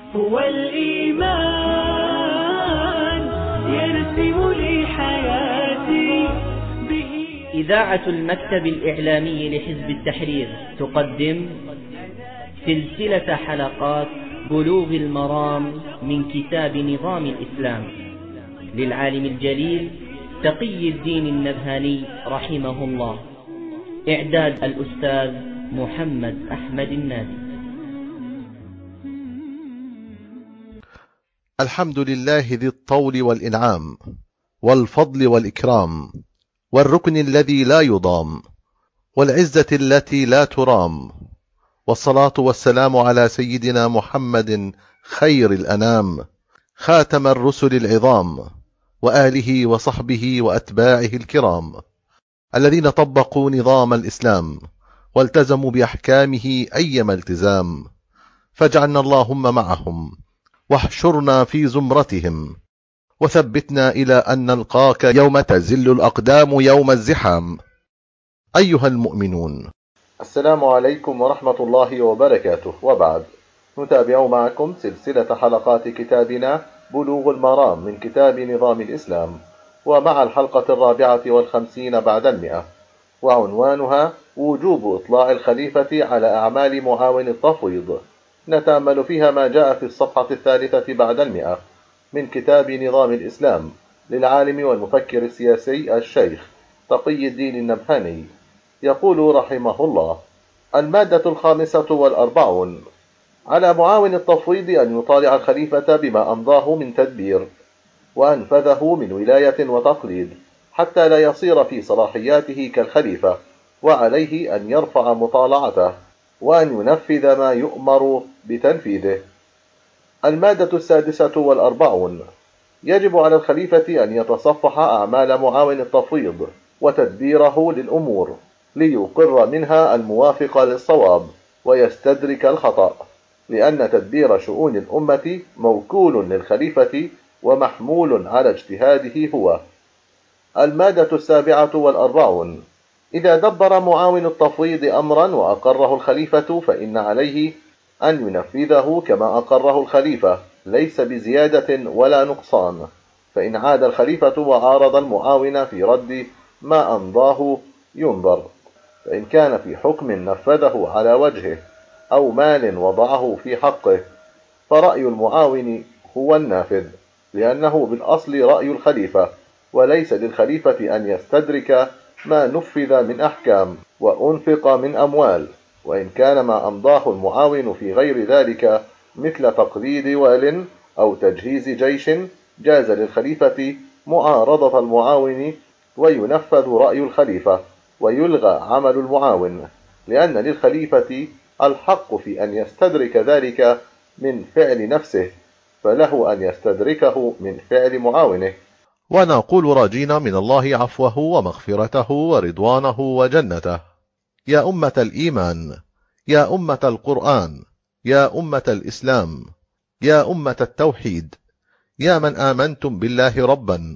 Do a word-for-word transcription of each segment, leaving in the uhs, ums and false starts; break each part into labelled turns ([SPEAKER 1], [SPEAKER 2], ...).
[SPEAKER 1] هو الإيمان يرسم لي حياتي به.
[SPEAKER 2] إذاعة المكتب الإعلامي لحزب التحرير تقدم سلسلة حلقات بلوغ المرام من كتاب نظام الإسلام للعالم الجليل تقي الدين النبهاني رحمه الله. إعداد الأستاذ محمد أحمد النادي.
[SPEAKER 3] الحمد لله ذي الطول والإنعام والفضل والإكرام والركن الذي لا يضام والعزة التي لا ترام، والصلاة والسلام على سيدنا محمد خير الأنام خاتم الرسل العظام، وآله وصحبه وأتباعه الكرام الذين طبقوا نظام الإسلام والتزموا بأحكامه أيما التزام، فاجعلنا اللهم معهم واحشرنا في زمرتهم، وثبتنا إلى أن نلقاك يوم تزل الأقدام يوم الزحام. أيها المؤمنون، السلام عليكم ورحمة الله وبركاته. وبعد، نتابع معكم سلسلة حلقات كتابنا بلوغ المرام من كتاب نظام الإسلام، ومع الحلقة الرابعة والخمسين بعد المئة، وعنوانها وجوب إطلاع الخليفة على أعمال معاون التفويض. نتأمل فيها ما جاء في الصفحة الثالثة بعد المئة من كتاب نظام الإسلام للعالم والمفكر السياسي الشيخ تقي الدين النبهاني. يقول رحمه الله: المادة الخامسة والأربعون: على معاون التفويض أن يطالع الخليفة بما أمضاه من تدبير وأنفذه من ولاية وتقليد، حتى لا يصير في صلاحياته كالخليفة، وعليه أن يرفع مطالعته وأن ينفذ ما يؤمر بتنفيذه. المادة السادسة والأربعون: يجب على الخليفة أن يتصفح أعمال معاون التفويض وتدبيره للأمور ليقر منها الموافق للصواب ويستدرك الخطأ، لأن تدبير شؤون الأمة موكول للخليفة ومحمول على اجتهاده هو. المادة السابعة والأربعون: إذا دبر معاون التفويض أمرا وأقره الخليفة فإن عليه أن ينفذه كما أقره الخليفة، ليس بزيادة ولا نقصان. فإن عاد الخليفة وعارض المعاون في رد ما أمضاه ينظر، فإن كان في حكم نفذه على وجهه أو مال وضعه في حقه فرأي المعاون هو النافذ، لأنه بالأصل رأي الخليفة، وليس للخليفة أن يستدرك ما نفذ من أحكام وأنفق من أموال. وإن كان ما أمضاه المعاون في غير ذلك مثل تقليد وال أو تجهيز جيش، جاز للخليفة معارضة المعاون وينفذ رأي الخليفة ويلغى عمل المعاون، لأن للخليفة الحق في أن يستدرك ذلك من فعل نفسه، فله أن يستدركه من فعل معاونه. ونقول راجين من الله عفوه ومغفرته ورضوانه وجنته. يا أمة الإيمان، يا أمة القرآن، يا أمة الإسلام، يا أمة التوحيد، يا من آمنتم بالله ربا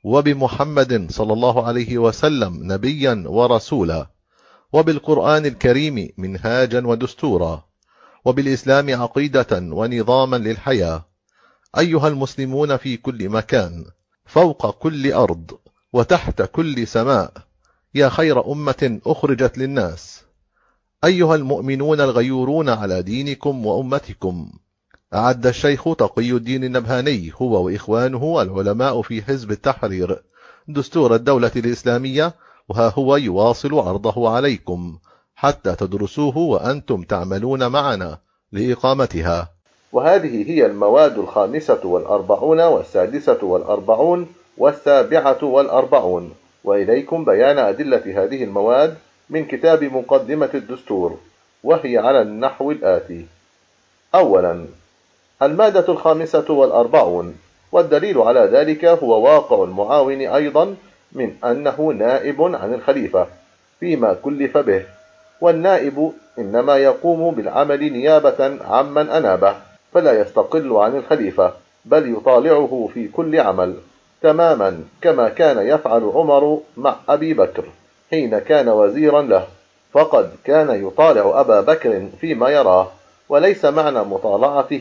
[SPEAKER 3] وبمحمد صلى الله عليه وسلم نبيا ورسولا، وبالقرآن الكريم منهاجا ودستورا، وبالإسلام عقيدة ونظاما للحياة. أيها المسلمون في كل مكان، فوق كل أرض وتحت كل سماء، يا خير أمة أخرجت للناس. أيها المؤمنون الغيورون على دينكم وأمتكم، أعد الشيخ تقي الدين النبهاني هو وإخوانه العلماء في حزب التحرير دستور الدولة الإسلامية، وها هو يواصل عرضه عليكم حتى تدرسوه وأنتم تعملون معنا لإقامتها. وهذه هي المواد الخامسة والأربعون والسادسة والأربعون والسابعة والأربعون، وإليكم بيان أدلة هذه المواد من كتاب مقدمة الدستور، وهي على النحو الآتي: أولا، المادة الخامسة والأربعون، والدليل على ذلك هو واقع المعاون أيضا من أنه نائب عن الخليفة فيما كلف به، والنائب إنما يقوم بالعمل نيابة عمن أنابه، فلا يستقل عن الخليفة بل يطالعه في كل عمل، تماما كما كان يفعل عمر مع أبي بكر حين كان وزيرا له، فقد كان يطالع أبا بكر فيما يراه، وليس معنى مطالعته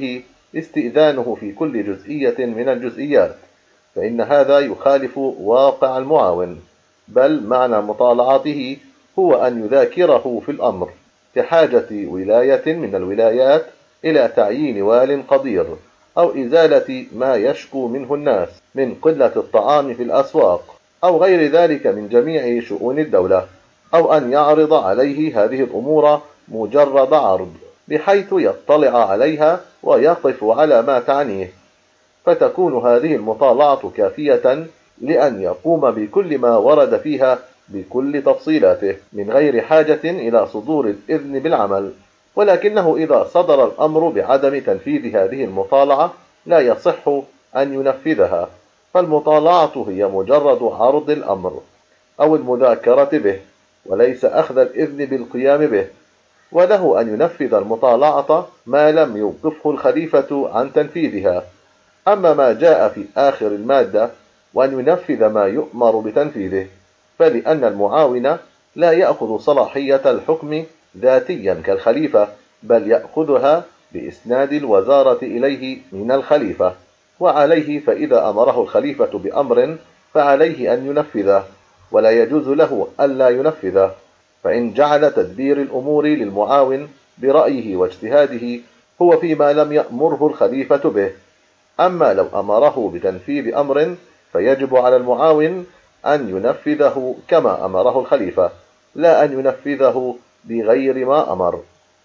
[SPEAKER 3] استئذانه في كل جزئية من الجزئيات، فإن هذا يخالف واقع المعاون، بل معنى مطالعته هو أن يذاكره في الأمر، كحاجة ولاية من الولايات إلى تعيين وال قدير، أو إزالة ما يشكو منه الناس من قلة الطعام في الأسواق، أو غير ذلك من جميع شؤون الدولة، أو أن يعرض عليه هذه الأمور مجرد عرض، بحيث يطلع عليها ويقف على ما تعنيه، فتكون هذه المطالعة كافية لأن يقوم بكل ما ورد فيها بكل تفصيلاته، من غير حاجة إلى صدور الإذن بالعمل. ولكنه إذا صدر الأمر بعدم تنفيذ هذه المطالعة لا يصح أن ينفذها، فالمطالعة هي مجرد عرض الأمر أو المذاكرة به، وليس أخذ الإذن بالقيام به، وله أن ينفذ المطالعة ما لم يوقفه الخليفة عن تنفيذها. أما ما جاء في آخر المادة وأن ينفذ ما يؤمر بتنفيذه، فلأن المعاون لا يأخذ صلاحية الحكم ذاتيا كالخليفة، بل يأخذها بإسناد الوزارة إليه من الخليفة، وعليه فإذا أمره الخليفة بأمر فعليه أن ينفذه، ولا يجوز له ألا ينفذه، فإن جعل تدبير الأمور للمعاون برأيه واجتهاده هو فيما لم يأمره الخليفة به. أما لو أمره بتنفيذ أمر فيجب على المعاون أن ينفذه كما أمره الخليفة، لا أن ينفذه بغير ما أمر.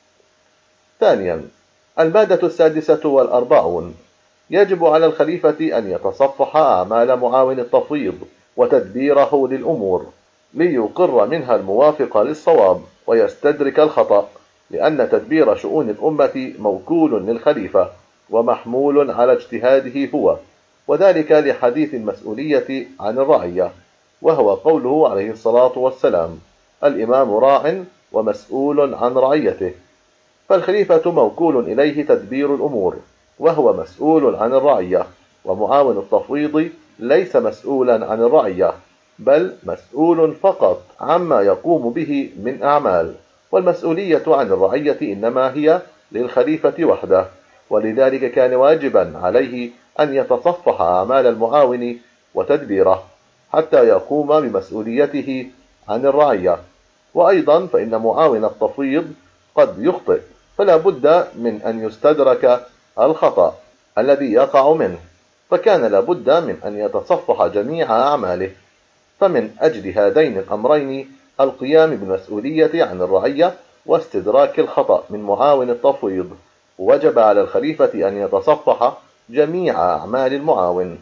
[SPEAKER 3] ثانيا، المادة السادسة والأربعون: يجب على الخليفة أن يتصفح أعمال معاون التفويض وتدبيره للأمور، ليقر منها الموافق للصواب ويستدرك الخطأ، لأن تدبير شؤون الأمة موكول للخليفة ومحمول على اجتهاده هو، وذلك لحديث المسؤولية عن الرعية، وهو قوله عليه الصلاة والسلام: الإمام راع ومسؤول عن رعيته. فالخليفة موكول إليه تدبير الأمور، وهو مسؤول عن الرعية، ومعاون التفويض ليس مسؤولا عن الرعية، بل مسؤول فقط عما يقوم به من أعمال، والمسؤولية عن الرعية إنما هي للخليفة وحده، ولذلك كان واجبا عليه أن يتصفح أعمال المعاون وتدبيره حتى يقوم بمسؤوليته عن الرعية. وأيضا فإن معاون التفويض قد يخطئ، فلا بد من أن يستدرك الخطأ الذي يقع منه، فكان لابد من أن يتصفح جميع أعماله. فمن أجل هذين الأمرين، القيام بالمسؤولية عن الرعية واستدراك الخطأ من معاون التفويض، وجب على الخليفة أن يتصفح جميع أعمال المعاون.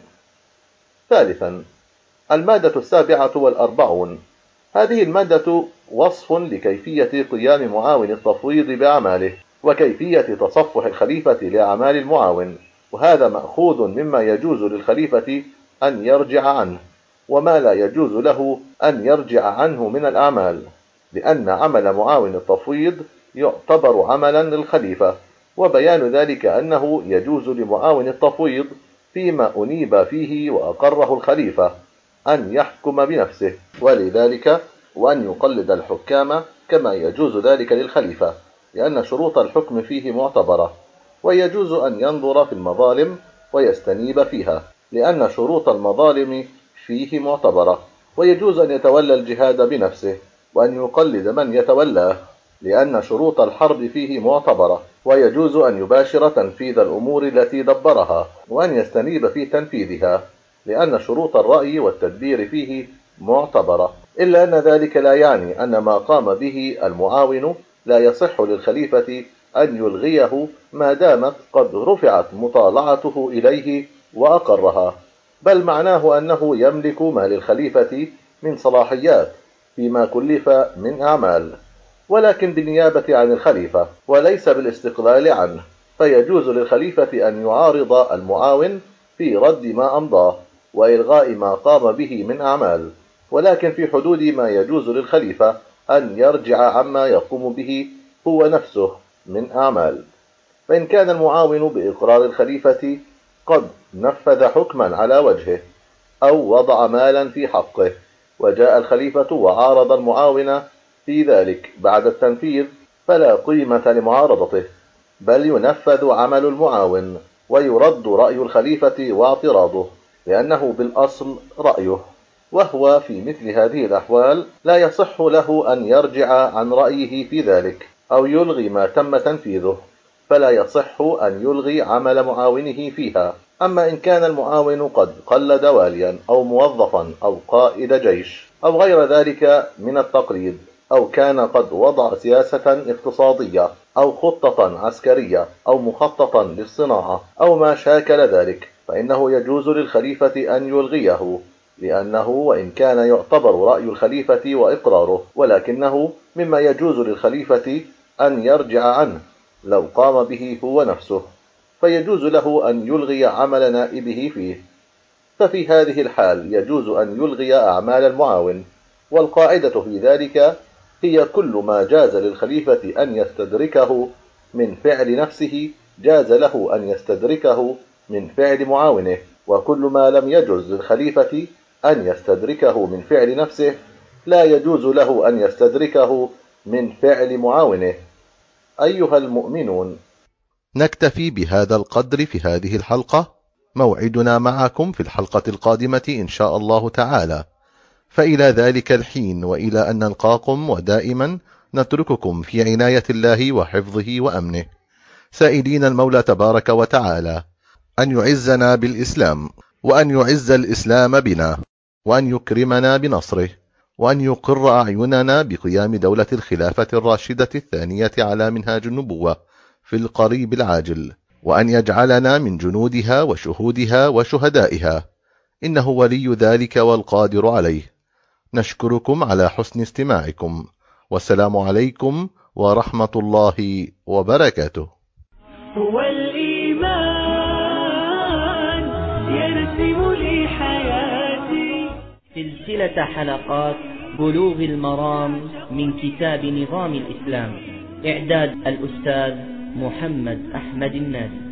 [SPEAKER 3] ثالثا، المادة السابعة والأربعون: هذه المادة وصف لكيفية قيام معاون التفويض بأعماله، وكيفية تصفح الخليفة لأعمال المعاون، وهذا مأخوذ مما يجوز للخليفة أن يرجع عنه، وما لا يجوز له أن يرجع عنه من الأعمال، لأن عمل معاون التفويض يعتبر عملا للخليفة، وبيان ذلك أنه يجوز لمعاون التفويض فيما أنيب فيه وأقره الخليفة أن يحكم بنفسه، ولذلك وأن يقلد الحكام كما يجوز ذلك للخليفة، لأن شروط الحكم فيه معتبرة، ويجوز أن ينظر في المظالم ويستنيب فيها، لأن شروط المظالم فيه معتبرة، ويجوز أن يتولى الجهاد بنفسه وأن يقلد من يتولاه، لأن شروط الحرب فيه معتبرة، ويجوز أن يباشر تنفيذ الأمور التي دبرها وأن يستنيب في تنفيذها، لأن شروط الرأي والتدبير فيه معتبرة، إلا أن ذلك لا يعني أن ما قام به المعاون لا يصح للخليفة أن يلغيه ما دامت قد رفعت مطالعته إليه وأقرها، بل معناه أنه يملك ما للخليفة من صلاحيات فيما كلف من أعمال، ولكن بالنيابة عن الخليفة وليس بالاستقلال عنه، فيجوز للخليفة أن يعارض المعاون في رد ما أمضاه وإلغاء ما قام به من أعمال، ولكن في حدود ما يجوز للخليفة أن يرجع عما يقوم به هو نفسه من أعمال. فإن كان المعاون بإقرار الخليفة قد نفذ حكما على وجهه أو وضع مالا في حقه، وجاء الخليفة وعارض المعاون في ذلك بعد التنفيذ، فلا قيمة لمعارضته، بل ينفذ عمل المعاون، ويرد رأي الخليفة واعتراضه، لأنه بالأصل رأيه، وهو في مثل هذه الأحوال لا يصح له أن يرجع عن رأيه في ذلك أو يلغي ما تم تنفيذه، فلا يصح أن يلغي عمل معاونه فيها. أما إن كان المعاون قد قلد واليا أو موظفا أو قائد جيش أو غير ذلك من التقليد، أو كان قد وضع سياسة اقتصادية أو خطة عسكرية أو مخططا للصناعة أو ما شاكل ذلك، فإنه يجوز للخليفة أن يلغيه، لأنه وإن كان يعتبر رأي الخليفة وإقراره، ولكنه مما يجوز للخليفة أن يرجع عنه لو قام به هو نفسه، فيجوز له أن يلغي عمل نائبه فيه. ففي هذه الحال يجوز أن يلغي أعمال المعاون، والقاعدة في ذلك هي كل ما جاز للخليفة أن يستدركه من فعل نفسه جاز له أن يستدركه من فعل معاونه، وكل ما لم يجوز للخليفة أن يستدركه من فعل نفسه لا يجوز له أن يستدركه من فعل معاونه. أيها المؤمنون،
[SPEAKER 4] نكتفي بهذا القدر في هذه الحلقة، موعدنا معكم في الحلقة القادمة إن شاء الله تعالى، فإلى ذلك الحين وإلى أن نلقاكم ودائما نترككم في عناية الله وحفظه وأمنه، سائلين المولى تبارك وتعالى أن يعزنا بالإسلام، وأن يعز الإسلام بنا، وأن يكرمنا بنصره، وأن يقر أعيننا بقيام دولة الخلافة الراشدة الثانية على منهاج النبوة في القريب العاجل، وأن يجعلنا من جنودها وشهودها وشهدائها، إنه ولي ذلك والقادر عليه. نشكركم على حسن استماعكم، والسلام عليكم ورحمة الله وبركاته.
[SPEAKER 1] هو الإيمان يرسم لي حياتي.
[SPEAKER 2] سلسلة حلقات بلوغ المرام من كتاب نظام الإسلام، إعداد الأستاذ محمد أحمد الناس.